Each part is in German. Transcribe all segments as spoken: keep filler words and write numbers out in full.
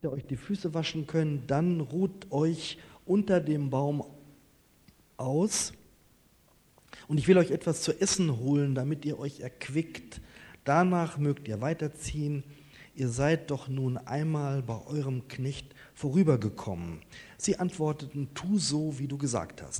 ihr euch die Füße waschen könnt, dann ruht euch unter dem Baum aus. Und ich will euch etwas zu essen holen, damit ihr euch erquickt. Danach mögt ihr weiterziehen. Ihr seid doch nun einmal bei eurem Knecht vorübergekommen. Sie antworteten, tu so, wie du gesagt hast.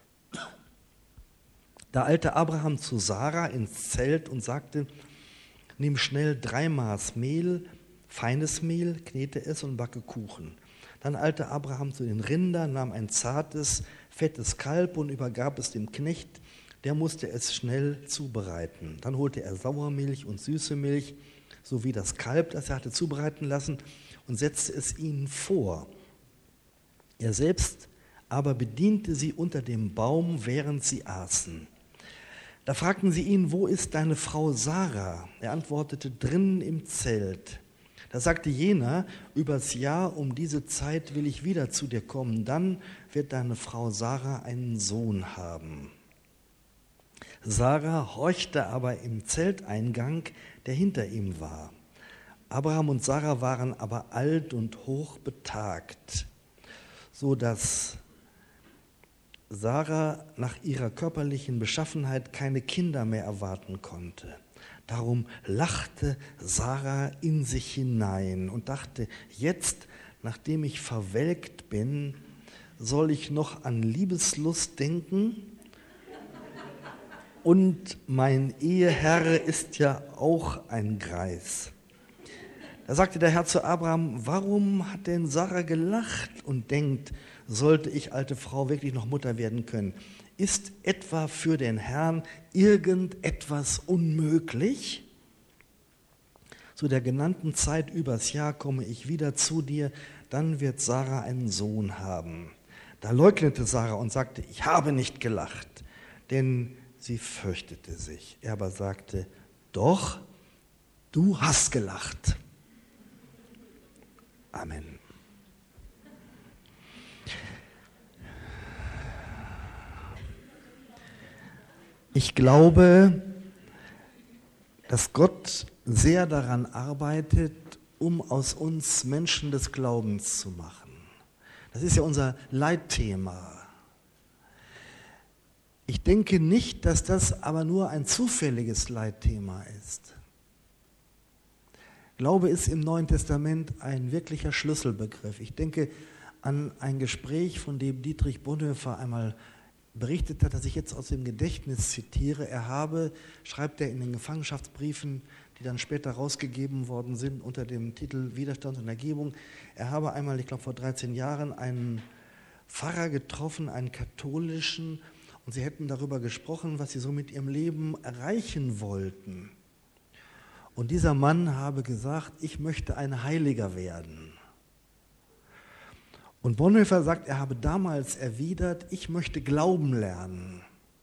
Da eilte Abraham zu Sarah ins Zelt und sagte, nimm schnell drei Maß Mehl, feines Mehl, knete es und backe Kuchen. Dann eilte Abraham zu den Rindern, nahm ein zartes, fettes Kalb und übergab es dem Knecht. Der musste es schnell zubereiten. Dann holte er Sauermilch und süße Milch, sowie das Kalb, das er hatte zubereiten lassen, und setzte es ihnen vor. Er selbst aber bediente sie unter dem Baum, während sie aßen. Da fragten sie ihn, wo ist deine Frau Sarah? Er antwortete, drinnen im Zelt. Da sagte jener, übers Jahr um diese Zeit will ich wieder zu dir kommen, dann wird deine Frau Sarah einen Sohn haben. Sarah horchte aber im Zelteingang, der hinter ihm war. Abraham und Sarah waren aber alt und hochbetagt, so dass Sarah nach ihrer körperlichen Beschaffenheit keine Kinder mehr erwarten konnte. Darum lachte Sarah in sich hinein und dachte, jetzt, nachdem ich verwelkt bin, soll ich noch an Liebeslust denken? Und mein Eheherr ist ja auch ein Greis. Da sagte der Herr zu Abraham, warum hat denn Sarah gelacht und denkt, sollte ich, alte Frau, wirklich noch Mutter werden können? Ist etwa für den Herrn irgendetwas unmöglich? Zu der genannten Zeit übers Jahr komme ich wieder zu dir, dann wird Sarah einen Sohn haben. Da leugnete Sarah und sagte, ich habe nicht gelacht, denn sie fürchtete sich. Er aber sagte, doch, du hast gelacht. Amen. Ich glaube, dass Gott sehr daran arbeitet, um aus uns Menschen des Glaubens zu machen. Das ist ja unser Leitthema. Ich denke nicht, dass das aber nur ein zufälliges Leitthema ist. Glaube ist im Neuen Testament ein wirklicher Schlüsselbegriff. Ich denke an ein Gespräch, von dem Dietrich Bonhoeffer einmal berichtet hat, das ich jetzt aus dem Gedächtnis zitiere. Er habe, schreibt er in den Gefangenschaftsbriefen, die dann später rausgegeben worden sind unter dem Titel Widerstand und Ergebung, er habe einmal, ich glaube vor dreizehn Jahren, einen Pfarrer getroffen, einen katholischen, und sie hätten darüber gesprochen, was sie so mit ihrem Leben erreichen wollten. Und dieser Mann habe gesagt, ich möchte ein Heiliger werden. Und Bonhoeffer sagt, er habe damals erwidert, ich möchte glauben lernen.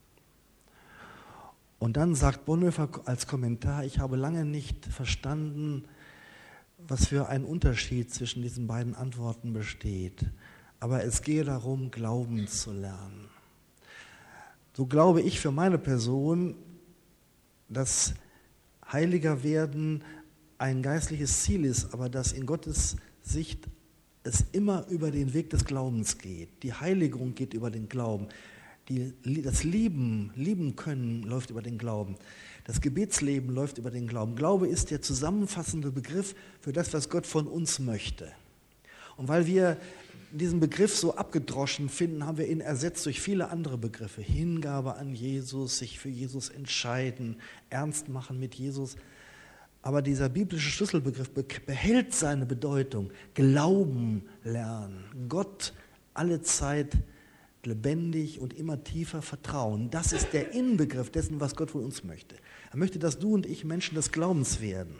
Und dann sagt Bonhoeffer als Kommentar, ich habe lange nicht verstanden, was für ein Unterschied zwischen diesen beiden Antworten besteht. Aber es gehe darum, glauben zu lernen. So glaube ich für meine Person, dass Heiliger werden ein geistliches Ziel ist, aber dass in Gottes Sicht es immer über den Weg des Glaubens geht. Die Heiligung geht über den Glauben. Die, das Lieben, lieben können, läuft über den Glauben. Das Gebetsleben läuft über den Glauben. Glaube ist der zusammenfassende Begriff für das, was Gott von uns möchte. Und weil wir diesen Begriff so abgedroschen finden, haben wir ihn ersetzt durch viele andere Begriffe. Hingabe an Jesus, sich für Jesus entscheiden, ernst machen mit Jesus. Aber dieser biblische Schlüsselbegriff behält seine Bedeutung. Glauben lernen, Gott alle Zeit lebendig und immer tiefer vertrauen. Das ist der Inbegriff dessen, was Gott von uns möchte. Er möchte, dass du und ich Menschen des Glaubens werden.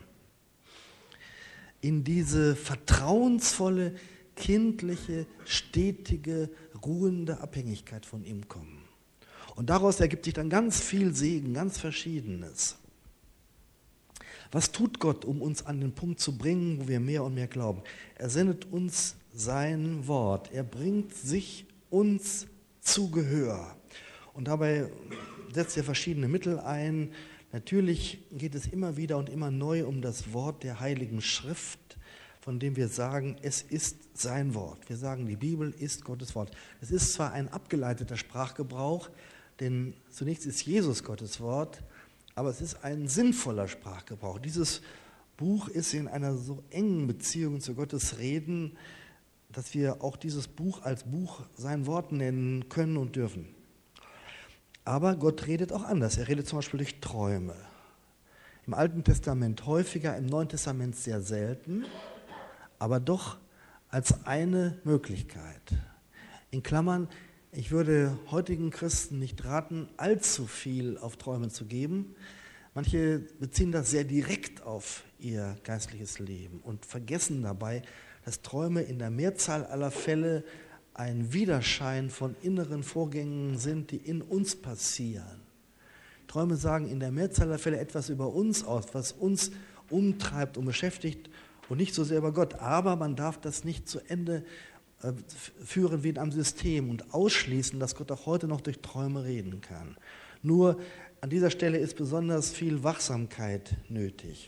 In diese vertrauensvolle, kindliche, stetige, ruhende Abhängigkeit von ihm kommen. Und daraus ergibt sich dann ganz viel Segen, ganz Verschiedenes. Was tut Gott, um uns an den Punkt zu bringen, wo wir mehr und mehr glauben? Er sendet uns sein Wort. Er bringt sich uns zu Gehör. Und dabei setzt er verschiedene Mittel ein. Natürlich geht es immer wieder und immer neu um das Wort der Heiligen Schrift, von dem wir sagen, es ist sein Wort. Wir sagen, die Bibel ist Gottes Wort. Es ist zwar ein abgeleiteter Sprachgebrauch, denn zunächst ist Jesus Gottes Wort, aber es ist ein sinnvoller Sprachgebrauch. Dieses Buch ist in einer so engen Beziehung zu Gottes Reden, dass wir auch dieses Buch als Buch sein Wort nennen können und dürfen. Aber Gott redet auch anders. Er redet zum Beispiel durch Träume. Im Alten Testament häufiger, im Neuen Testament sehr selten, aber doch als eine Möglichkeit. In Klammern, ich würde heutigen Christen nicht raten, allzu viel auf Träume zu geben. Manche beziehen das sehr direkt auf ihr geistliches Leben und vergessen dabei, dass Träume in der Mehrzahl aller Fälle ein Widerschein von inneren Vorgängen sind, die in uns passieren. Träume sagen in der Mehrzahl aller Fälle etwas über uns aus, was uns umtreibt und beschäftigt und nicht so sehr über Gott. Aber man darf das nicht zu Ende äh, führen wie in einem System und ausschließen, dass Gott auch heute noch durch Träume reden kann. Nur an dieser Stelle ist besonders viel Wachsamkeit nötig.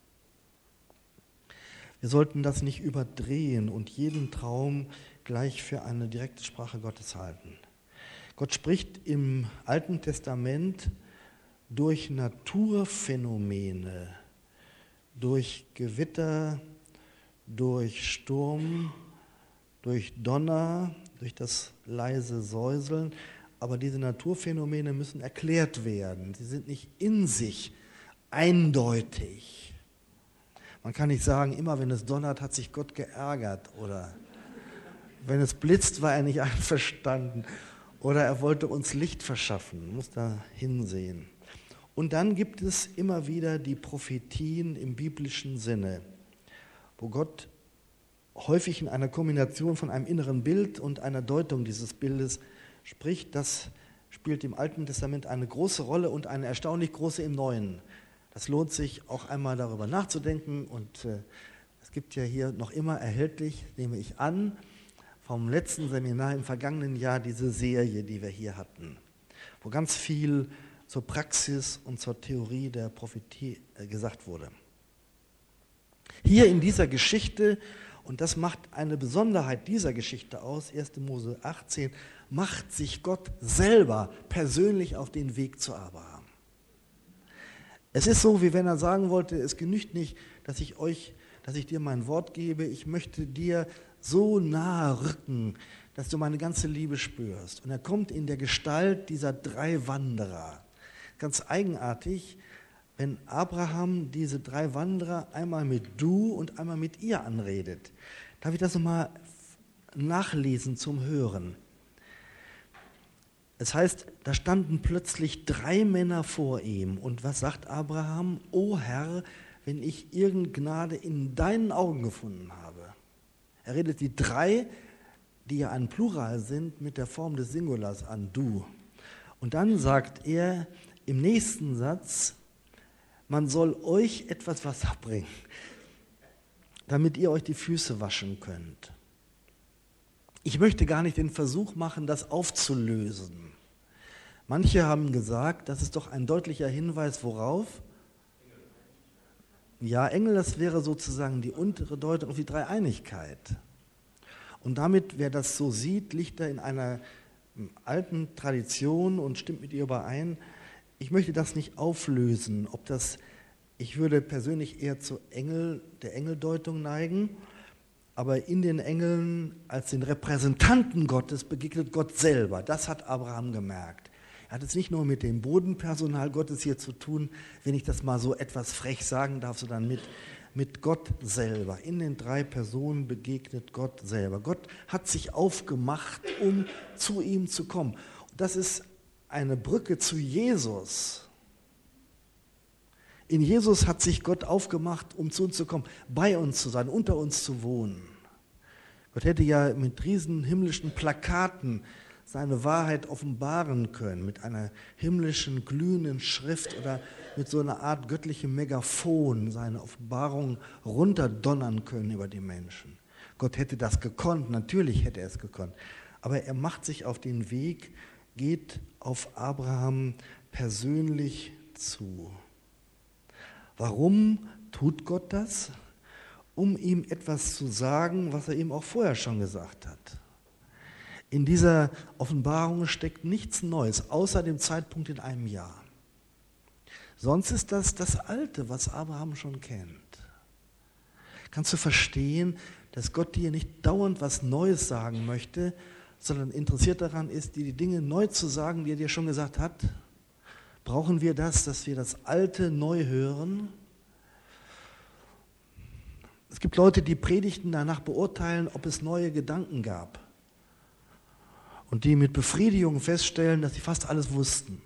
Wir sollten das nicht überdrehen und jeden Traum gleich für eine direkte Sprache Gottes halten. Gott spricht im Alten Testament durch Naturphänomene, durch Gewitter, durch Sturm, durch Donner, durch das leise Säuseln. Aber diese Naturphänomene müssen erklärt werden. Sie sind nicht in sich eindeutig. Man kann nicht sagen, immer wenn es donnert, hat sich Gott geärgert oder wenn es blitzt, war er nicht einverstanden oder er wollte uns Licht verschaffen. Man muss da hinsehen. Und dann gibt es immer wieder die Prophetien im biblischen Sinne, wo Gott häufig in einer Kombination von einem inneren Bild und einer Deutung dieses Bildes spricht. Das spielt im Alten Testament eine große Rolle und eine erstaunlich große im Neuen. Das lohnt sich auch einmal darüber nachzudenken und äh, es gibt ja hier noch immer erhältlich, nehme ich an, vom letzten Seminar im vergangenen Jahr diese Serie, die wir hier hatten, wo ganz viel zur Praxis und zur Theorie der Prophetie äh, gesagt wurde. Hier in dieser Geschichte, und das macht eine Besonderheit dieser Geschichte aus, erster Mose achtzehn, macht sich Gott selber persönlich auf den Weg zu Abraham. Es ist so, wie wenn er sagen wollte, es genügt nicht, dass ich euch, dass ich dir mein Wort gebe, ich möchte dir so nahe rücken, dass du meine ganze Liebe spürst. Und er kommt in der Gestalt dieser drei Wanderer. Ganz eigenartig, wenn Abraham diese drei Wanderer einmal mit du und einmal mit ihr anredet. Darf ich das nochmal nachlesen zum Hören? Es heißt, da standen plötzlich drei Männer vor ihm. Und was sagt Abraham? O Herr, wenn ich irgend Gnade in deinen Augen gefunden habe. Er redet die drei, die ja ein Plural sind, mit der Form des Singulars an, du. Und dann sagt er im nächsten Satz, man soll euch etwas Wasser bringen, damit ihr euch die Füße waschen könnt. Ich möchte gar nicht den Versuch machen, das aufzulösen. Manche haben gesagt, das ist doch ein deutlicher Hinweis, worauf? Ja, Engel, das wäre sozusagen die untere Deutung auf die Dreieinigkeit. Und damit, wer das so sieht, liegt er in einer alten Tradition und stimmt mit ihr überein. Ich möchte das nicht auflösen, ob das, ich würde persönlich eher zur Engel, der Engeldeutung neigen, aber in den Engeln als den Repräsentanten Gottes begegnet Gott selber. Das hat Abraham gemerkt. Er hat es nicht nur mit dem Bodenpersonal Gottes hier zu tun, wenn ich das mal so etwas frech sagen darf, sondern mit, mit Gott selber. In den drei Personen begegnet Gott selber. Gott hat sich aufgemacht, um zu ihm zu kommen. Und das ist eine Brücke zu Jesus. In Jesus hat sich Gott aufgemacht, um zu uns zu kommen, bei uns zu sein, unter uns zu wohnen. Gott hätte ja mit riesen himmlischen Plakaten seine Wahrheit offenbaren können, mit einer himmlischen glühenden Schrift oder mit so einer Art göttlichem Megafon seine Offenbarung runterdonnern können über die Menschen. Gott hätte das gekonnt, natürlich hätte er es gekonnt, aber er macht sich auf den Weg, geht auf Abraham persönlich zu. Warum tut Gott das? um ihm etwas zu sagen, was er ihm auch vorher schon gesagt hat. In dieser Offenbarung steckt nichts Neues, außer dem Zeitpunkt in einem Jahr. Sonst ist das das Alte, was Abraham schon kennt. Kannst du verstehen, dass Gott dir nicht dauernd was Neues sagen möchte, sondern interessiert daran ist, dir die Dinge neu zu sagen, die er dir schon gesagt hat? Brauchen wir das, dass wir das Alte neu hören? Es gibt Leute, die Predigten danach beurteilen, ob es neue Gedanken gab. Und die mit Befriedigung feststellen, dass sie fast alles wussten.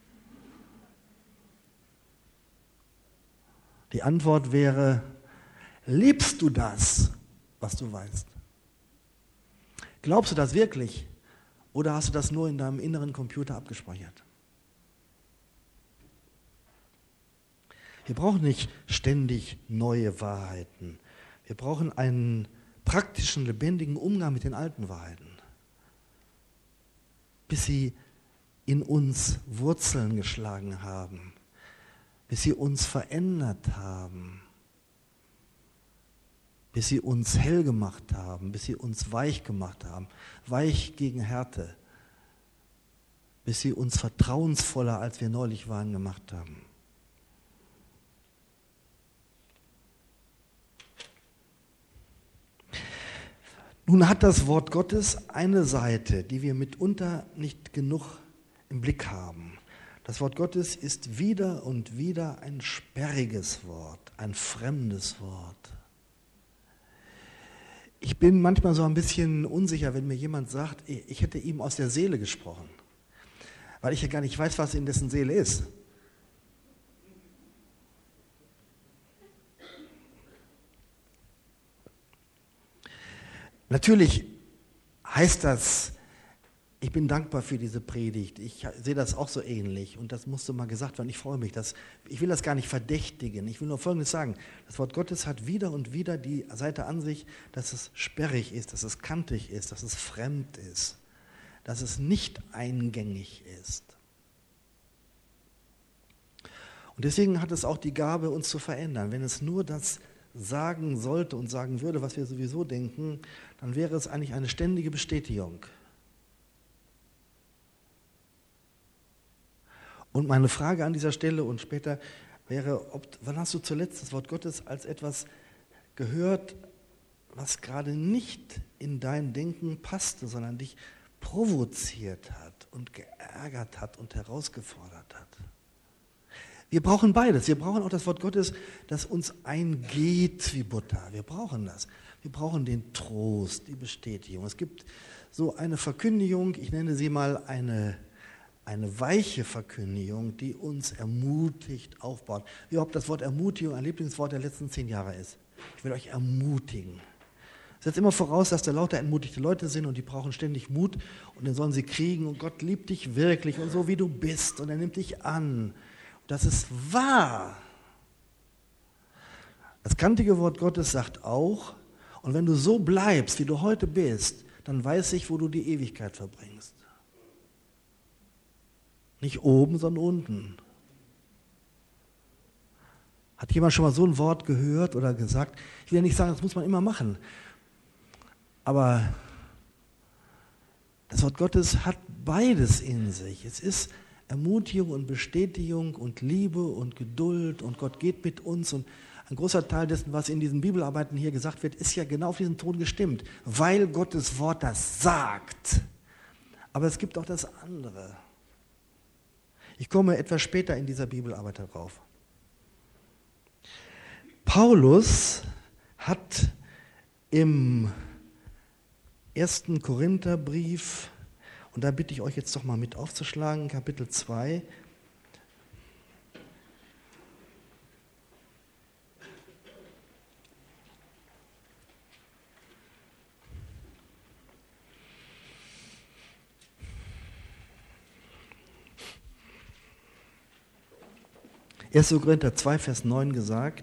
Die Antwort wäre, lebst du das, was du weißt? Glaubst du das wirklich? Oder hast du das nur in deinem inneren Computer abgespeichert? Wir brauchen nicht ständig neue Wahrheiten. Wir brauchen einen praktischen, lebendigen Umgang mit den alten Wahrheiten, bis sie in uns Wurzeln geschlagen haben, bis sie uns verändert haben, bis sie uns hell gemacht haben, bis sie uns weich gemacht haben, weich gegen Härte, bis sie uns vertrauensvoller, als wir neulich waren, gemacht haben. Nun hat das Wort Gottes eine Seite, die wir mitunter nicht genug im Blick haben. Das Wort Gottes ist wieder und wieder ein sperriges Wort, ein fremdes Wort. Ich bin manchmal so ein bisschen unsicher, wenn mir jemand sagt, ich hätte ihm aus der Seele gesprochen, weil ich ja gar nicht weiß, was in dessen Seele ist. Natürlich heißt das, ich bin dankbar für diese Predigt, ich sehe das auch so ähnlich und das musste mal gesagt werden, ich freue mich, dass, ich will das gar nicht verdächtigen, ich will nur Folgendes sagen, das Wort Gottes hat wieder und wieder die Seite an sich, dass es sperrig ist, dass es kantig ist, dass es fremd ist, dass es nicht eingängig ist. Und deswegen hat es auch die Gabe, uns zu verändern. Wenn es nur das sagen sollte und sagen würde, was wir sowieso denken, dann wäre es eigentlich eine ständige Bestätigung. Und meine Frage an dieser Stelle und später wäre, ob, wann hast du zuletzt das Wort Gottes als etwas gehört, was gerade nicht in dein Denken passte, sondern dich provoziert hat und geärgert hat und herausgefordert hat? Wir brauchen beides. Wir brauchen auch das Wort Gottes, das uns eingeht wie Butter. Wir brauchen das. Wir brauchen den Trost, die Bestätigung. Es gibt so eine Verkündigung, ich nenne sie mal eine, eine weiche Verkündigung, die uns ermutigt, aufbaut. Wie ob das Wort Ermutigung ein Lieblingswort der letzten zehn Jahre ist. Ich will euch ermutigen. Es setzt immer voraus, dass da lauter entmutigte Leute sind und die brauchen ständig Mut und den sollen sie kriegen und Gott liebt dich wirklich und so wie du bist und er nimmt dich an. Das ist wahr. Das kantige Wort Gottes sagt auch, und wenn du so bleibst, wie du heute bist, dann weiß ich, wo du die Ewigkeit verbringst. Nicht oben, sondern unten. Hat jemand schon mal so ein Wort gehört oder gesagt? Ich will ja nicht sagen, das muss man immer machen. Aber das Wort Gottes hat beides in sich. Es ist Ermutigung und Bestätigung und Liebe und Geduld und Gott geht mit uns und ein großer Teil dessen, was in diesen Bibelarbeiten hier gesagt wird, ist ja genau auf diesen Ton gestimmt, weil Gottes Wort das sagt. Aber es gibt auch das andere. Ich komme etwas später in dieser Bibelarbeit darauf. Paulus hat im ersten Korintherbrief, und da bitte ich euch jetzt doch mal mit aufzuschlagen, Kapitel zwei. erster Korinther zwei, Vers neun gesagt,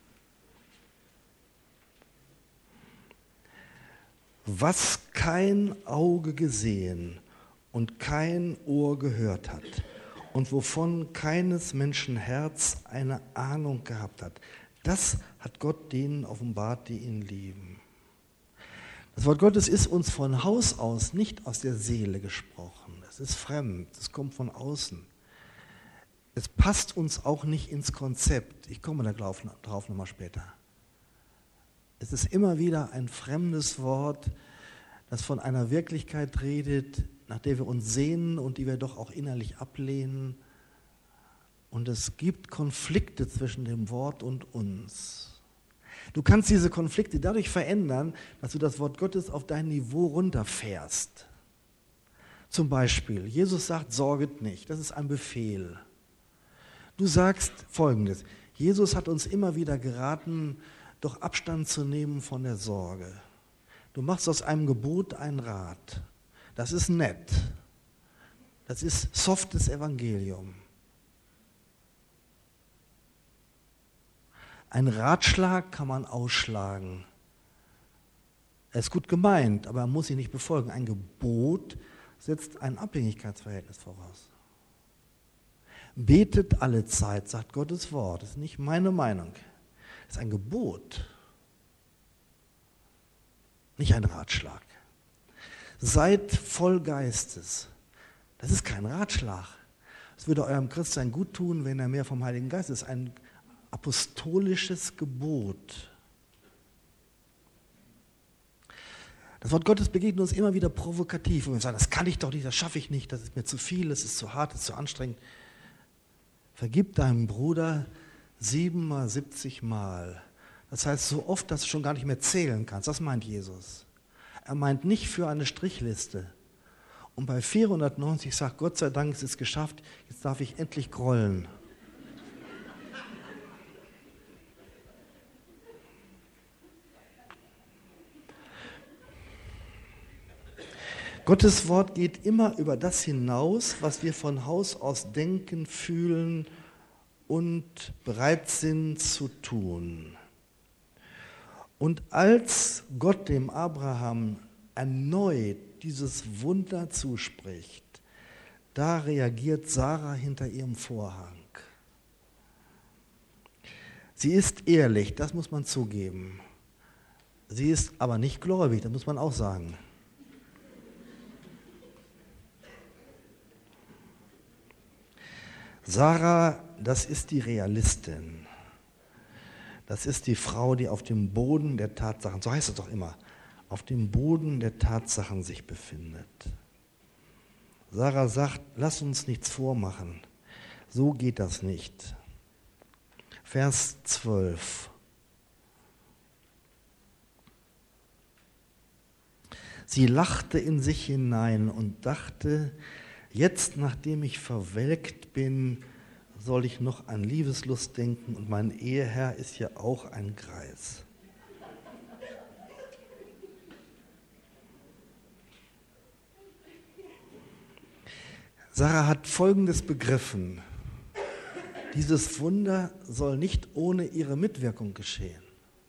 was kein Auge gesehen und kein Ohr gehört hat und wovon keines Menschen Herz eine Ahnung gehabt hat, Das hat Gott denen offenbart, die ihn lieben. Das Wort Gottes ist uns von Haus aus nicht aus der Seele gesprochen. Es ist fremd, es kommt von außen. Es passt uns auch nicht ins Konzept. Ich komme da drauf, drauf nochmal später. Es ist immer wieder ein fremdes Wort, das von einer Wirklichkeit redet, nach der wir uns sehnen und die wir doch auch innerlich ablehnen. Und es gibt Konflikte zwischen dem Wort und uns. Du kannst diese Konflikte dadurch verändern, dass du das Wort Gottes auf dein Niveau runterfährst. Zum Beispiel, Jesus sagt, sorget nicht, das ist ein Befehl. Du sagst Folgendes, Jesus hat uns immer wieder geraten, doch Abstand zu nehmen von der Sorge. Du machst aus einem Gebot einen Rat. Das ist nett. Das ist softes Evangelium. Ein Ratschlag kann man ausschlagen. Er ist gut gemeint, aber er muss ihn nicht befolgen. Ein Gebot setzt ein Abhängigkeitsverhältnis voraus. Betet alle Zeit, sagt Gottes Wort. Das ist nicht meine Meinung. Das ist ein Gebot, nicht ein Ratschlag. Seid voll Geistes. Das ist kein Ratschlag. Es würde eurem Christsein gut tun, wenn er mehr vom Heiligen Geist ist. Ein apostolisches Gebot. Das Wort Gottes begegnet uns immer wieder provokativ. Und wir sagen, das kann ich doch nicht, das schaffe ich nicht, das ist mir zu viel, das ist zu hart, das ist zu anstrengend. Vergib deinem Bruder siebenmal, siebzig Mal. Das heißt, so oft, dass du schon gar nicht mehr zählen kannst. Das meint Jesus. Er meint nicht für eine Strichliste. Und bei vierhundertneunzig sagt Gott sei Dank, es ist geschafft, jetzt darf ich endlich grollen. Gottes Wort geht immer über das hinaus, was wir von Haus aus denken, fühlen und bereit sind zu tun. Und als Gott dem Abraham erneut dieses Wunder zuspricht, da reagiert Sarah hinter ihrem Vorhang. Sie ist ehrlich, das muss man zugeben. Sie ist aber nicht gläubig, das muss man auch sagen. Sarah, das ist die Realistin. Das ist die Frau, die auf dem Boden der Tatsachen, so heißt es doch immer, auf dem Boden der Tatsachen sich befindet. Sarah sagt, lass uns nichts vormachen. So geht das nicht. Vers zwölf. Sie lachte in sich hinein und dachte, jetzt, nachdem ich verwelkt bin, soll ich noch an Liebeslust denken und mein Eheherr ist ja auch ein Greis. Sarah hat Folgendes begriffen. Dieses Wunder soll nicht ohne ihre Mitwirkung geschehen.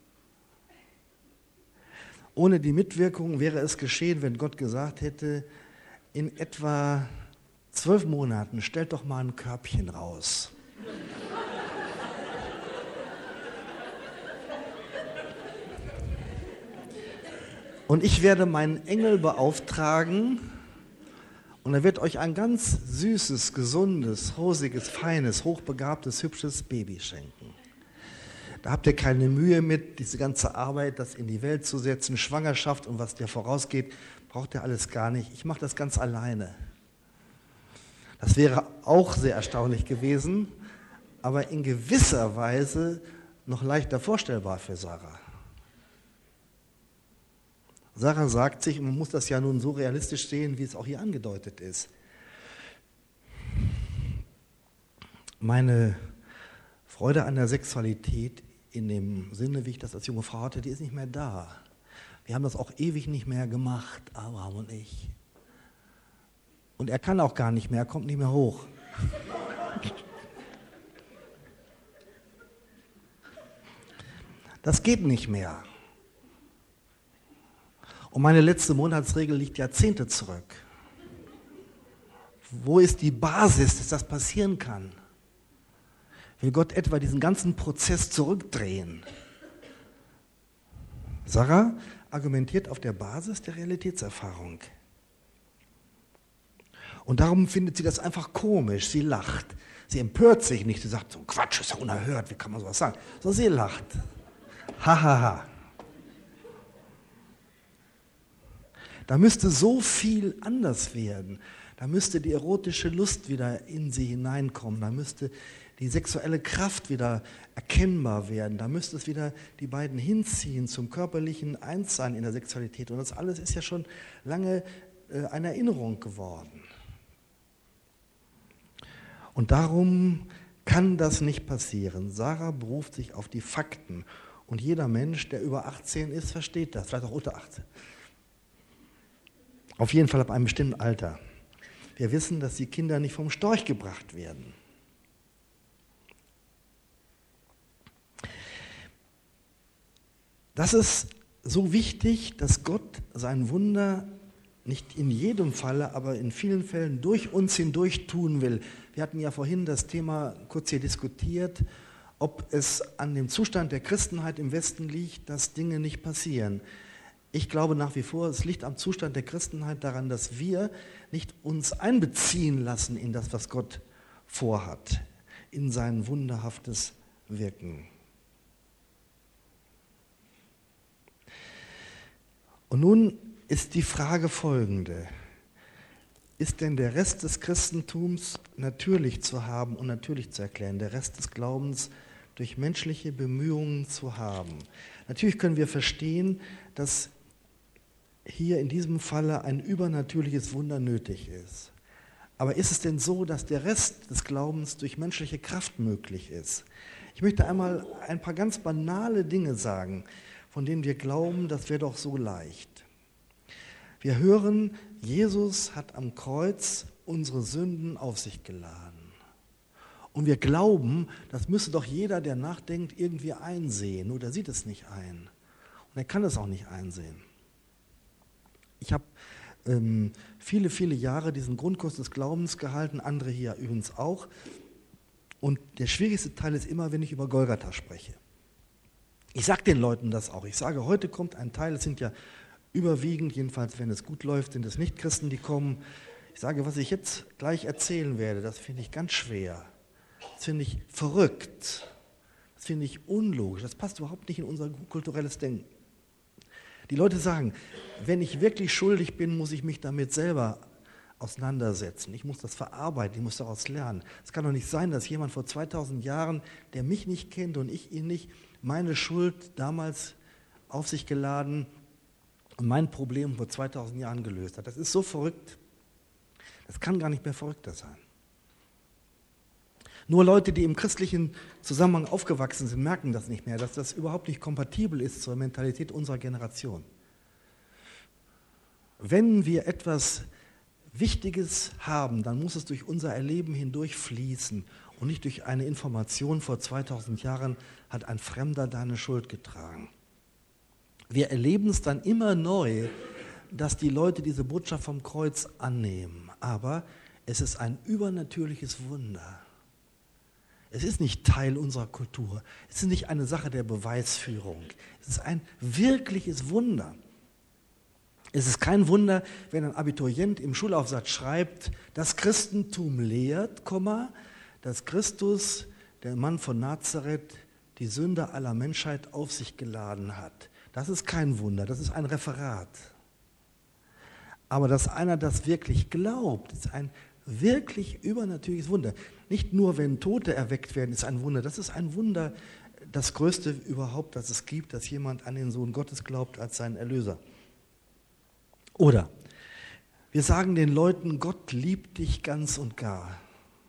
Ohne die Mitwirkung wäre es geschehen, wenn Gott gesagt hätte, in etwa zwölf Monaten, stellt doch mal ein Körbchen raus. Und ich werde meinen Engel beauftragen und er wird euch ein ganz süßes, gesundes, rosiges, feines, hochbegabtes, hübsches Baby schenken. Da habt ihr keine Mühe mit, diese ganze Arbeit, das in die Welt zu setzen, Schwangerschaft und was dir vorausgeht, braucht ihr alles gar nicht. Ich mache das ganz alleine. Das wäre auch sehr erstaunlich gewesen, aber in gewisser Weise noch leichter vorstellbar für Sarah. Sarah sagt sich, und man muss das ja nun so realistisch sehen, wie es auch hier angedeutet ist. Meine Freude an der Sexualität in dem Sinne, wie ich das als junge Frau hatte, die ist nicht mehr da. Wir haben das auch ewig nicht mehr gemacht, Abraham und ich. Und er kann auch gar nicht mehr, er kommt nicht mehr hoch. Das geht nicht mehr. Und meine letzte Monatsregel liegt Jahrzehnte zurück. Wo ist die Basis, dass das passieren kann? Will Gott etwa diesen ganzen Prozess zurückdrehen? Sarah argumentiert auf der Basis der Realitätserfahrung. Und darum findet sie das einfach komisch. Sie lacht. Sie empört sich nicht. Sie sagt so, Quatsch, ist ja unerhört, wie kann man sowas sagen? So, sie lacht. Ha, ha, ha. Da müsste so viel anders werden. Da müsste die erotische Lust wieder in sie hineinkommen. Da müsste die sexuelle Kraft wieder erkennbar werden. Da müsste es wieder die beiden hinziehen zum körperlichen Einssein in der Sexualität. Und das alles ist ja schon lange äh, eine Erinnerung geworden. Und darum kann das nicht passieren. Sarah beruft sich auf die Fakten. Und jeder Mensch, der über achtzehn ist, versteht das. Vielleicht auch unter achtzehn. Auf jeden Fall ab einem bestimmten Alter. Wir wissen, dass die Kinder nicht vom Storch gebracht werden. Das ist so wichtig, dass Gott sein Wunder nicht in jedem Falle, aber in vielen Fällen durch uns hindurch tun will. Wir hatten ja vorhin das Thema kurz hier diskutiert, ob es an dem Zustand der Christenheit im Westen liegt, dass Dinge nicht passieren. Ich glaube nach wie vor, es liegt am Zustand der Christenheit daran, dass wir nicht uns einbeziehen lassen in das, was Gott vorhat, in sein wunderhaftes Wirken. Und nun ist die Frage folgende: Ist denn der Rest des Christentums natürlich zu haben und natürlich zu erklären, der Rest des Glaubens durch menschliche Bemühungen zu haben? Natürlich können wir verstehen, dass hier in diesem Falle ein übernatürliches Wunder nötig ist. Aber ist es denn so, dass der Rest des Glaubens durch menschliche Kraft möglich ist? Ich möchte einmal ein paar ganz banale Dinge sagen, von denen wir glauben, das wäre doch so leicht. Wir hören, Jesus hat am Kreuz unsere Sünden auf sich geladen. Und wir glauben, das müsse doch jeder, der nachdenkt, irgendwie einsehen. Nur der sieht es nicht ein. Und er kann es auch nicht einsehen. Ich habe ähm, viele, viele Jahre diesen Grundkurs des Glaubens gehalten, andere hier übrigens auch. Und der schwierigste Teil ist immer, wenn ich über Golgatha spreche. Ich sage den Leuten das auch. Ich sage, heute kommt ein Teil, es sind ja überwiegend, jedenfalls wenn es gut läuft, sind es Nichtchristen, die kommen. Ich sage, was ich jetzt gleich erzählen werde, das finde ich ganz schwer. Das finde ich verrückt. Das finde ich unlogisch. Das passt überhaupt nicht in unser kulturelles Denken. Die Leute sagen, wenn ich wirklich schuldig bin, muss ich mich damit selber auseinandersetzen. Ich muss das verarbeiten, ich muss daraus lernen. Es kann doch nicht sein, dass jemand vor zweitausend Jahren, der mich nicht kennt und ich ihn nicht, meine Schuld damals auf sich geladen und mein Problem vor zweitausend Jahren gelöst hat. Das ist so verrückt. Das kann gar nicht mehr verrückter sein. Nur Leute, die im christlichen Zusammenhang aufgewachsen sind, merken das nicht mehr, dass das überhaupt nicht kompatibel ist zur Mentalität unserer Generation. Wenn wir etwas Wichtiges haben, dann muss es durch unser Erleben hindurch fließen und nicht durch eine Information vor zweitausend Jahren hat ein Fremder deine Schuld getragen. Wir erleben es dann immer neu, dass die Leute diese Botschaft vom Kreuz annehmen, aber es ist ein übernatürliches Wunder. Es ist nicht Teil unserer Kultur. Es ist nicht eine Sache der Beweisführung. Es ist ein wirkliches Wunder. Es ist kein Wunder, wenn ein Abiturient im Schulaufsatz schreibt, das Christentum lehrt, dass Christus, der Mann von Nazareth, die Sünde aller Menschheit auf sich geladen hat. Das ist kein Wunder, das ist ein Referat. Aber dass einer das wirklich glaubt, ist ein wirklich übernatürliches Wunder. Nicht nur, wenn Tote erweckt werden, ist ein Wunder. Das ist ein Wunder, das Größte überhaupt, das es gibt, dass jemand an den Sohn Gottes glaubt als seinen Erlöser. Oder wir sagen den Leuten, Gott liebt dich ganz und gar.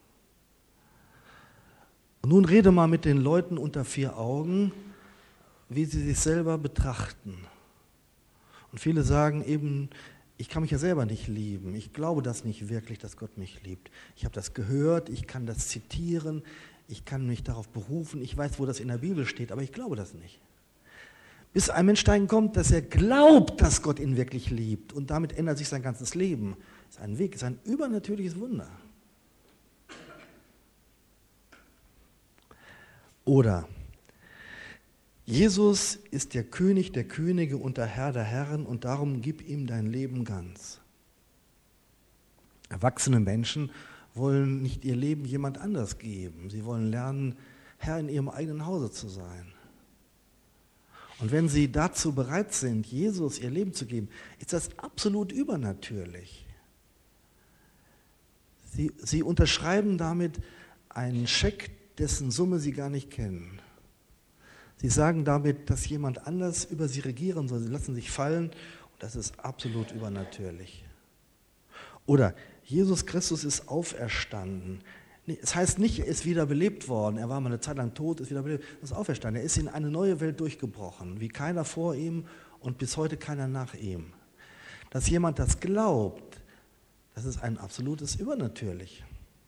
Und nun rede mal mit den Leuten unter vier Augen, wie sie sich selber betrachten. Und viele sagen eben, ich kann mich ja selber nicht lieben. Ich glaube das nicht wirklich, dass Gott mich liebt. Ich habe das gehört, ich kann das zitieren, ich kann mich darauf berufen, ich weiß, wo das in der Bibel steht, aber ich glaube das nicht. Bis ein Mensch dahin kommt, dass er glaubt, dass Gott ihn wirklich liebt und damit ändert sich sein ganzes Leben. Das ist ein Weg, das ist ein übernatürliches Wunder. Oder Jesus ist der König der Könige und der Herr der Herren und darum gib ihm dein Leben ganz. Erwachsene Menschen wollen nicht ihr Leben jemand anders geben. Sie wollen lernen, Herr in ihrem eigenen Hause zu sein. Und wenn sie dazu bereit sind, Jesus ihr Leben zu geben, ist das absolut übernatürlich. Sie, sie unterschreiben damit einen Scheck, dessen Summe sie gar nicht kennen. Sie sagen damit, dass jemand anders über sie regieren soll. Sie lassen sich fallen und das ist absolut übernatürlich. Oder Jesus Christus ist auferstanden. Es heißt nicht, er ist wieder belebt worden. Er war mal eine Zeit lang tot, ist wieder belebt. Er ist auferstanden. Er ist in eine neue Welt durchgebrochen, wie keiner vor ihm und bis heute keiner nach ihm. Dass jemand das glaubt, das ist ein absolutes Übernatürlich.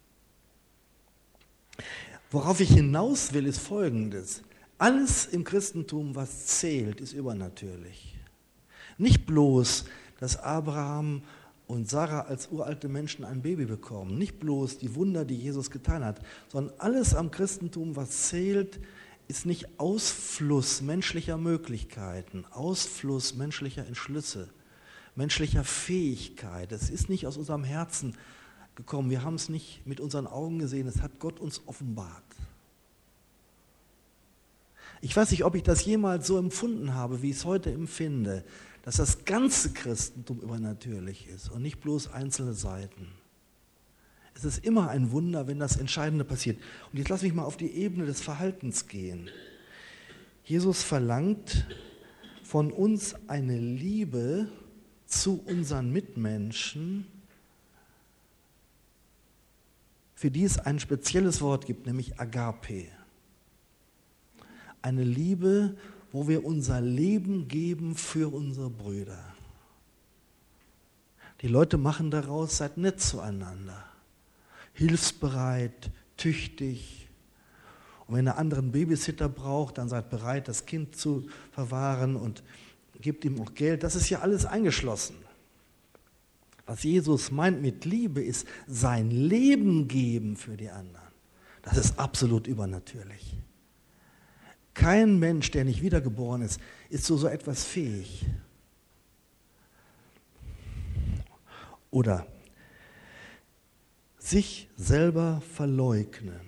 Worauf ich hinaus will, ist Folgendes. Alles im Christentum, was zählt, ist übernatürlich. Nicht bloß, dass Abraham und Sarah als uralte Menschen ein Baby bekommen, nicht bloß die Wunder, die Jesus getan hat, sondern alles am Christentum, was zählt, ist nicht Ausfluss menschlicher Möglichkeiten, Ausfluss menschlicher Entschlüsse, menschlicher Fähigkeit. Es ist nicht aus unserem Herzen gekommen, wir haben es nicht mit unseren Augen gesehen, es hat Gott uns offenbart. Ich weiß nicht, ob ich das jemals so empfunden habe, wie ich es heute empfinde, dass das ganze Christentum übernatürlich ist und nicht bloß einzelne Seiten. Es ist immer ein Wunder, wenn das Entscheidende passiert. Und jetzt lass mich mal auf die Ebene des Verhaltens gehen. Jesus verlangt von uns eine Liebe zu unseren Mitmenschen, für die es ein spezielles Wort gibt, nämlich Agape. Eine Liebe, wo wir unser Leben geben für unsere Brüder. Die Leute machen daraus, seid nett zueinander, hilfsbereit, tüchtig. Und wenn der andere einen Babysitter braucht, dann seid bereit, das Kind zu verwahren und gebt ihm auch Geld. Das ist ja alles eingeschlossen. Was Jesus meint mit Liebe, ist sein Leben geben für die anderen. Das ist absolut übernatürlich. Kein Mensch, der nicht wiedergeboren ist, ist zu so etwas fähig. Oder sich selber verleugnen.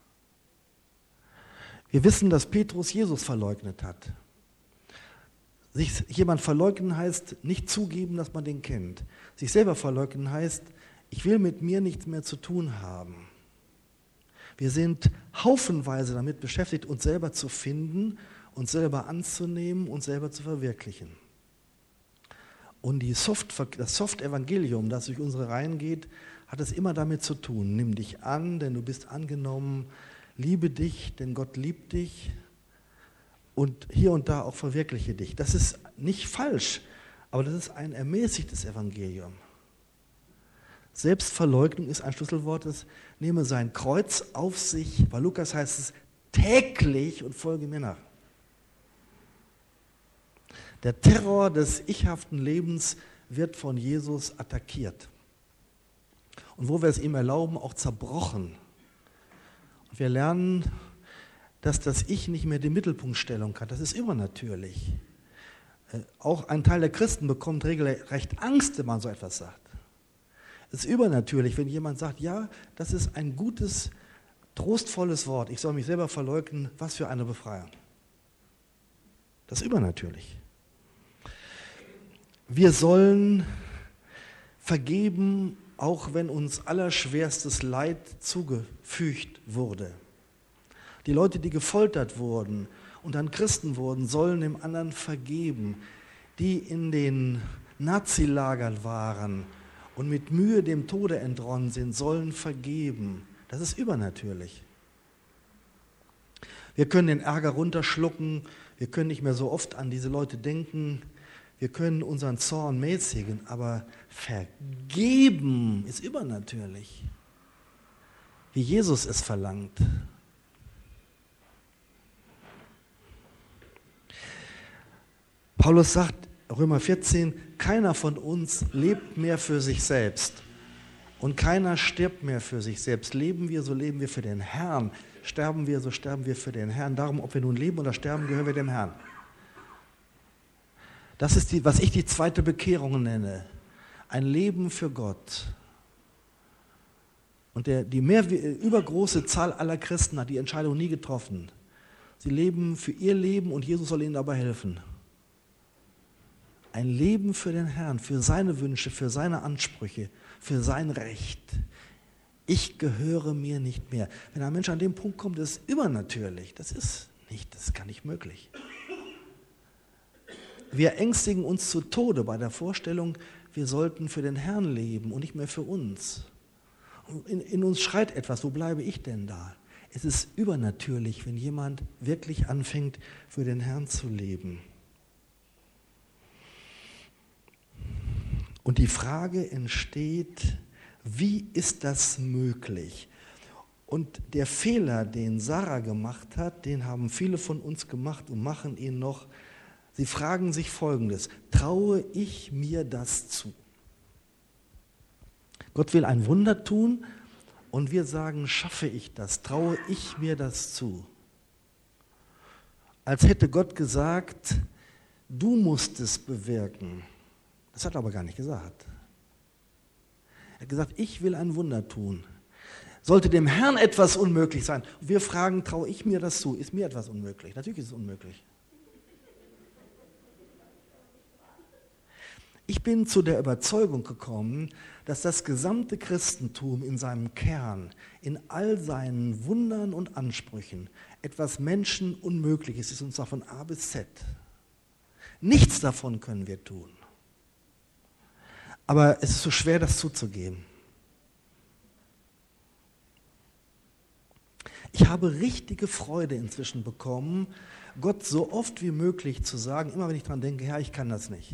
Wir wissen, dass Petrus Jesus verleugnet hat. Sich jemand verleugnen heißt, nicht zugeben, dass man den kennt. Sich selber verleugnen heißt, ich will mit mir nichts mehr zu tun haben. Wir sind haufenweise damit beschäftigt, uns selber zu finden, uns selber anzunehmen, uns selber zu verwirklichen. Und die Soft, das Soft-Evangelium, das durch unsere Reihen geht, hat es immer damit zu tun. Nimm dich an, denn du bist angenommen. Liebe dich, denn Gott liebt dich. Und hier und da auch verwirkliche dich. Das ist nicht falsch, aber das ist ein ermäßigtes Evangelium. Selbstverleugnung ist ein Schlüsselwort, das nehme sein Kreuz auf sich, bei Lukas heißt es täglich und folge mir nach. Der Terror des ichhaften Lebens wird von Jesus attackiert. Und wo wir es ihm erlauben, auch zerbrochen. Und wir lernen, dass das Ich nicht mehr die Mittelpunktstellung hat. Das ist übernatürlich. Auch ein Teil der Christen bekommt regelrecht Angst, wenn man so etwas sagt. Es ist übernatürlich, wenn jemand sagt, ja, das ist ein gutes, trostvolles Wort. Ich soll mich selber verleugnen. Was für eine Befreiung. Das ist übernatürlich. Wir sollen vergeben, auch wenn uns allerschwerstes Leid zugefügt wurde. Die Leute, die gefoltert wurden und dann Christen wurden, sollen dem anderen vergeben. Die in den Nazilagern waren und mit Mühe dem Tode entronnen sind, sollen vergeben. Das ist übernatürlich. Wir können den Ärger runterschlucken, wir können nicht mehr so oft an diese Leute denken, wir können unseren Zorn mäßigen, aber vergeben ist übernatürlich, wie Jesus es verlangt. Paulus sagt, Römer vierzehn, keiner von uns lebt mehr für sich selbst und keiner stirbt mehr für sich selbst. Leben wir, so leben wir für den Herrn. sterben wir, so sterben wir für den Herrn. Darum, ob wir nun leben oder sterben, gehören wir dem Herrn. Das ist die, was ich die zweite Bekehrung nenne. Ein Leben für Gott. Und der, die mehr, übergroße Zahl aller Christen hat die Entscheidung nie getroffen. Sie leben für ihr Leben und Jesus soll ihnen dabei helfen. Ein Leben für den Herrn, für seine Wünsche, für seine Ansprüche, für sein Recht. Ich gehöre mir nicht mehr. Wenn ein Mensch an den Punkt kommt, das ist übernatürlich. Das ist nicht, das ist gar nicht möglich. Wir ängstigen uns zu Tode bei der Vorstellung, wir sollten für den Herrn leben und nicht mehr für uns. In, in uns schreit etwas, wo bleibe ich denn da? Es ist übernatürlich, wenn jemand wirklich anfängt, für den Herrn zu leben. Und die Frage entsteht, wie ist das möglich? Und der Fehler, den Sarah gemacht hat, den haben viele von uns gemacht und machen ihn noch. Sie fragen sich Folgendes: Traue ich mir das zu? Gott will ein Wunder tun und wir sagen, schaffe ich das? Traue ich mir das zu? Als hätte Gott gesagt, du musst es bewirken. Das hat er aber gar nicht gesagt. Er hat gesagt, ich will ein Wunder tun. Sollte dem Herrn etwas unmöglich sein? Und wir fragen, traue ich mir das zu? Ist mir etwas unmöglich? Natürlich ist es unmöglich. Ich bin zu der Überzeugung gekommen, dass das gesamte Christentum in seinem Kern, in all seinen Wundern und Ansprüchen etwas Menschenunmögliches ist, und zwar von A bis Z. Nichts davon können wir tun. Aber es ist so schwer, das zuzugeben. Ich habe richtige Freude inzwischen bekommen, Gott so oft wie möglich zu sagen, immer wenn ich daran denke, Herr, ich kann das nicht.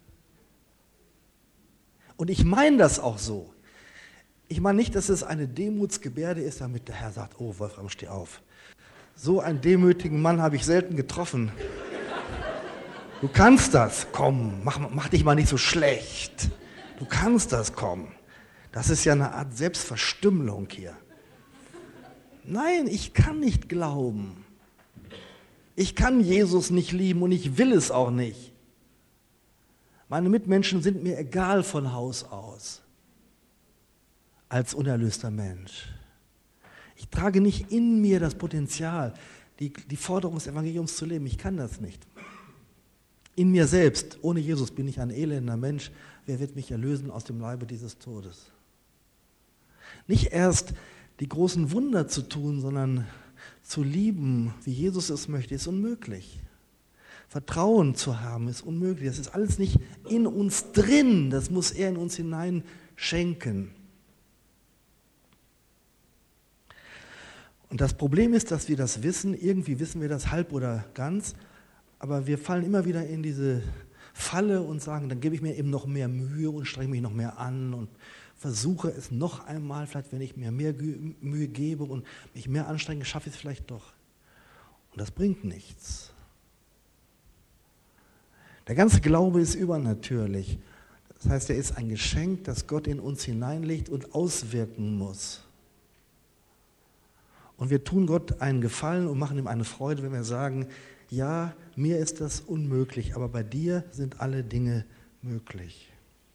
Und ich meine das auch so. Ich meine nicht, dass es eine Demutsgebärde ist, damit der Herr sagt, oh Wolfram, steh auf. So einen demütigen Mann habe ich selten getroffen. Du kannst das, komm, mach, mach dich mal nicht so schlecht. Du kannst das, komm. Das ist ja eine Art Selbstverstümmelung hier. Nein, ich kann nicht glauben. Ich kann Jesus nicht lieben und ich will es auch nicht. Meine Mitmenschen sind mir egal von Haus aus, als unerlöster Mensch. Ich trage nicht in mir das Potenzial, die, die Forderung des Evangeliums zu leben. Ich kann das nicht. In mir selbst, ohne Jesus, bin ich ein elender Mensch. Wer wird mich erlösen aus dem Leibe dieses Todes? Nicht erst die großen Wunder zu tun, sondern zu lieben, wie Jesus es möchte, ist unmöglich. Vertrauen zu haben, ist unmöglich. Das ist alles nicht in uns drin, das muss er in uns hinein schenken. Und das Problem ist, dass wir das wissen, irgendwie wissen wir das halb oder ganz, aber wir fallen immer wieder in diese Falle und sagen, dann gebe ich mir eben noch mehr Mühe und strenge mich noch mehr an und versuche es noch einmal, vielleicht wenn ich mir mehr Mühe gebe und mich mehr anstrenge, schaffe ich es vielleicht doch. Und das bringt nichts. Der ganze Glaube ist übernatürlich. Das heißt, er ist ein Geschenk, das Gott in uns hineinlegt und auswirken muss. Und wir tun Gott einen Gefallen und machen ihm eine Freude, wenn wir sagen, ja, mir ist das unmöglich, aber bei dir sind alle Dinge möglich.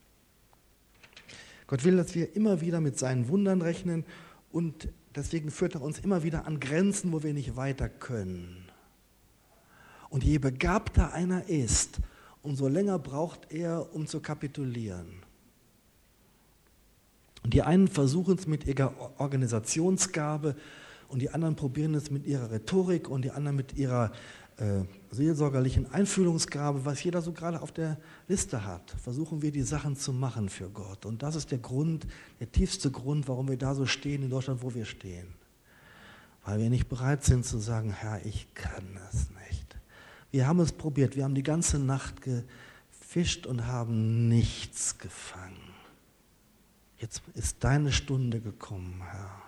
Gott will, dass wir immer wieder mit seinen Wundern rechnen und deswegen führt er uns immer wieder an Grenzen, wo wir nicht weiter können. Und je begabter einer ist, umso länger braucht er, um zu kapitulieren. Und die einen versuchen es mit ihrer Organisationsgabe und die anderen probieren es mit ihrer Rhetorik und die anderen mit ihrer äh, seelsorgerlichen Einfühlungsgabe, was jeder so gerade auf der Liste hat. Versuchen wir die Sachen zu machen für Gott. Und das ist der Grund, der tiefste Grund, warum wir da so stehen in Deutschland, wo wir stehen. Weil wir nicht bereit sind zu sagen, Herr, ich kann das nicht. Wir haben es probiert, wir haben die ganze Nacht gefischt und haben nichts gefangen. Jetzt ist deine Stunde gekommen, Herr.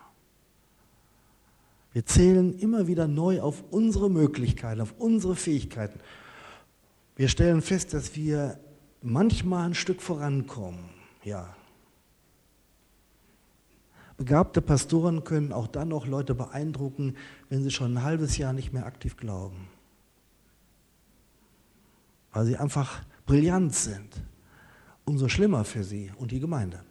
Wir zählen immer wieder neu auf unsere Möglichkeiten, auf unsere Fähigkeiten. Wir stellen fest, dass wir manchmal ein Stück vorankommen, ja. Begabte Pastoren können auch dann noch Leute beeindrucken, wenn sie schon ein halbes Jahr nicht mehr aktiv glauben. Weil sie einfach brillant sind. Umso schlimmer für sie und die Gemeinde.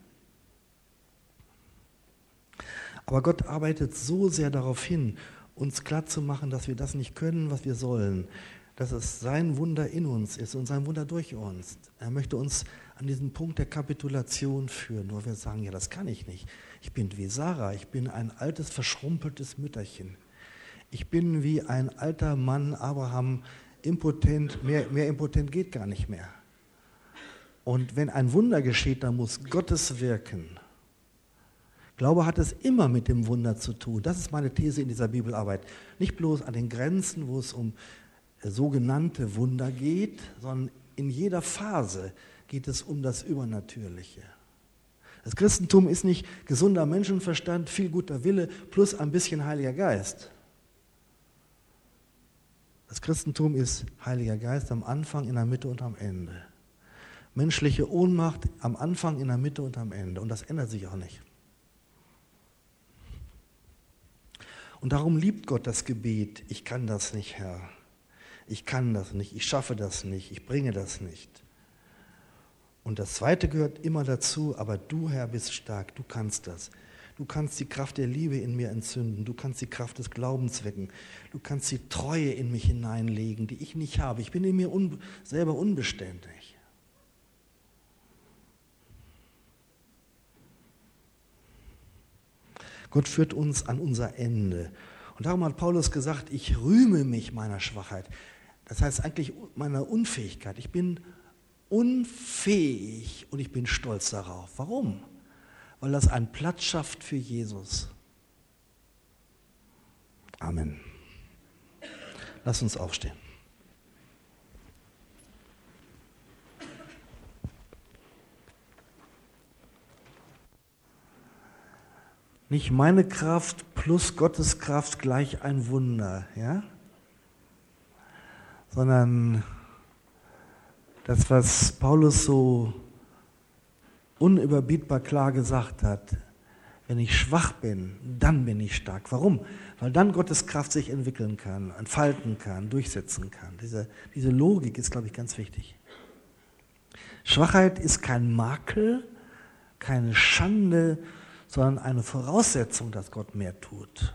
Aber Gott arbeitet so sehr darauf hin, uns klarzumachen, dass wir das nicht können, was wir sollen. Dass es sein Wunder in uns ist und sein Wunder durch uns. Er möchte uns an diesen Punkt der Kapitulation führen, wo wir sagen, ja, das kann ich nicht. Ich bin wie Sarah, ich bin ein altes, verschrumpeltes Mütterchen. Ich bin wie ein alter Mann, Abraham, impotent, mehr, mehr impotent geht gar nicht mehr. Und wenn ein Wunder geschieht, dann muss Gottes wirken. Glaube hat es immer mit dem Wunder zu tun. Das ist meine These in dieser Bibelarbeit. Nicht bloß an den Grenzen, wo es um sogenannte Wunder geht, sondern in jeder Phase geht es um das Übernatürliche. Das Christentum ist nicht gesunder Menschenverstand, viel guter Wille plus ein bisschen Heiliger Geist. Das Christentum ist Heiliger Geist am Anfang, in der Mitte und am Ende. Menschliche Ohnmacht am Anfang, in der Mitte und am Ende. Und das ändert sich auch nicht. Und darum liebt Gott das Gebet. Ich kann das nicht, Herr. Ich kann das nicht, ich schaffe das nicht, ich bringe das nicht. Und das Zweite gehört immer dazu, aber du, Herr, bist stark, du kannst das. Du kannst die Kraft der Liebe in mir entzünden, du kannst die Kraft des Glaubens wecken, du kannst die Treue in mich hineinlegen, die ich nicht habe. Ich bin in mir un- selber unbeständig. Gott führt uns an unser Ende. Und darum hat Paulus gesagt, ich rühme mich meiner Schwachheit. Das heißt eigentlich meiner Unfähigkeit. Ich bin unfähig und ich bin stolz darauf. Warum? Weil das einen Platz schafft für Jesus. Amen. Lass uns aufstehen. Nicht meine Kraft plus Gottes Kraft gleich ein Wunder, ja? Sondern das, was Paulus so unüberbietbar klar gesagt hat, wenn ich schwach bin, dann bin ich stark. Warum? Weil dann Gottes Kraft sich entwickeln kann, entfalten kann, durchsetzen kann. Diese, diese Logik ist, glaube ich, ganz wichtig. Schwachheit ist kein Makel, keine Schande, sondern eine Voraussetzung, dass Gott mehr tut.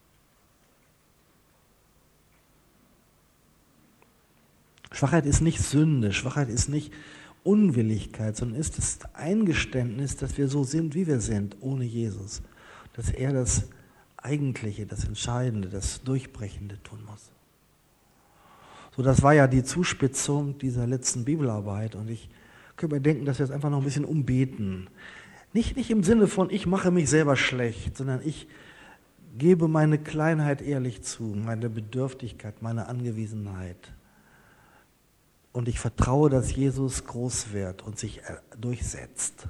Schwachheit ist nicht Sünde, Schwachheit ist nicht Unwilligkeit, sondern ist das Eingeständnis, dass wir so sind, wie wir sind, ohne Jesus. Dass er das Eigentliche, das Entscheidende, das Durchbrechende tun muss. So, das war ja die Zuspitzung dieser letzten Bibelarbeit und ich könnte mir denken, dass wir es einfach noch ein bisschen umbeten. Nicht, nicht im Sinne von, ich mache mich selber schlecht, sondern ich gebe meine Kleinheit ehrlich zu, meine Bedürftigkeit, meine Angewiesenheit. Und ich vertraue, dass Jesus groß wird und sich durchsetzt.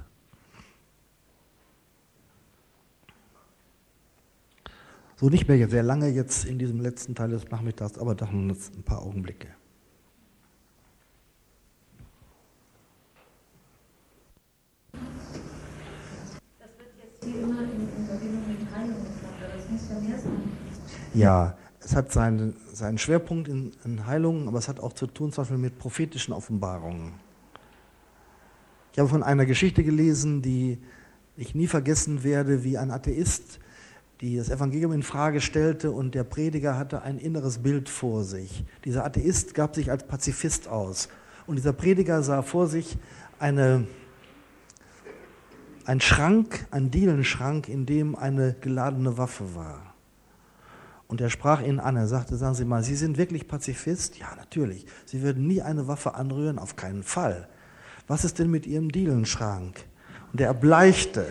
So nicht mehr sehr lange jetzt in diesem letzten Teil des Nachmittags, aber doch ein paar Augenblicke. Ja, es hat seinen, seinen Schwerpunkt in, in Heilungen, aber es hat auch zu tun zum Beispiel mit prophetischen Offenbarungen. Ich habe von einer Geschichte gelesen, die ich nie vergessen werde, wie ein Atheist, die das Evangelium in Frage stellte und der Prediger hatte ein inneres Bild vor sich. Dieser Atheist gab sich als Pazifist aus und dieser Prediger sah vor sich eine, einen Schrank, einen Dielenschrank, in dem eine geladene Waffe war. Und er sprach ihn an, er sagte, sagen Sie mal, Sie sind wirklich Pazifist? Ja, natürlich. Sie würden nie eine Waffe anrühren, auf keinen Fall. Was ist denn mit Ihrem Dielenschrank? Und er erbleichte.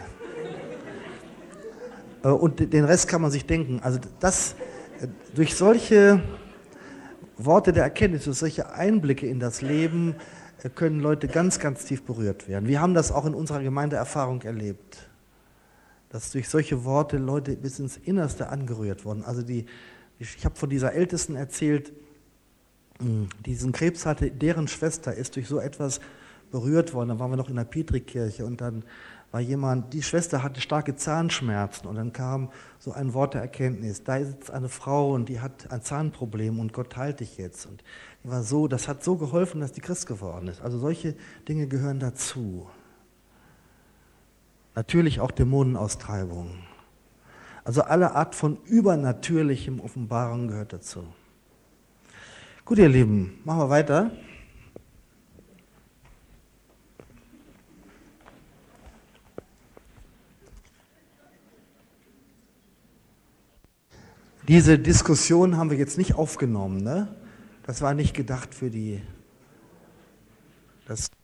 Und den Rest kann man sich denken. Also das, durch solche Worte der Erkenntnis, durch solche Einblicke in das Leben können Leute ganz, ganz tief berührt werden. Wir haben das auch in unserer Gemeindeerfahrung erlebt, dass durch solche Worte Leute bis ins Innerste angerührt wurden. Also die, ich habe von dieser Ältesten erzählt, die diesen Krebs hatte, deren Schwester ist durch so etwas berührt worden. Da waren wir noch in der Petrikirche und dann war jemand, die Schwester hatte starke Zahnschmerzen und dann kam so ein Wort der Erkenntnis. Da ist eine Frau und die hat ein Zahnproblem und Gott heilt dich jetzt. Und die war so, das hat so geholfen, dass die Christ geworden ist. Also solche Dinge gehören dazu. Natürlich auch Dämonenaustreibung. Also alle Art von übernatürlichem Offenbarung gehört dazu. Gut, ihr Lieben, machen wir weiter. Diese Diskussion haben wir jetzt nicht aufgenommen, ne? Das war nicht gedacht für die... Das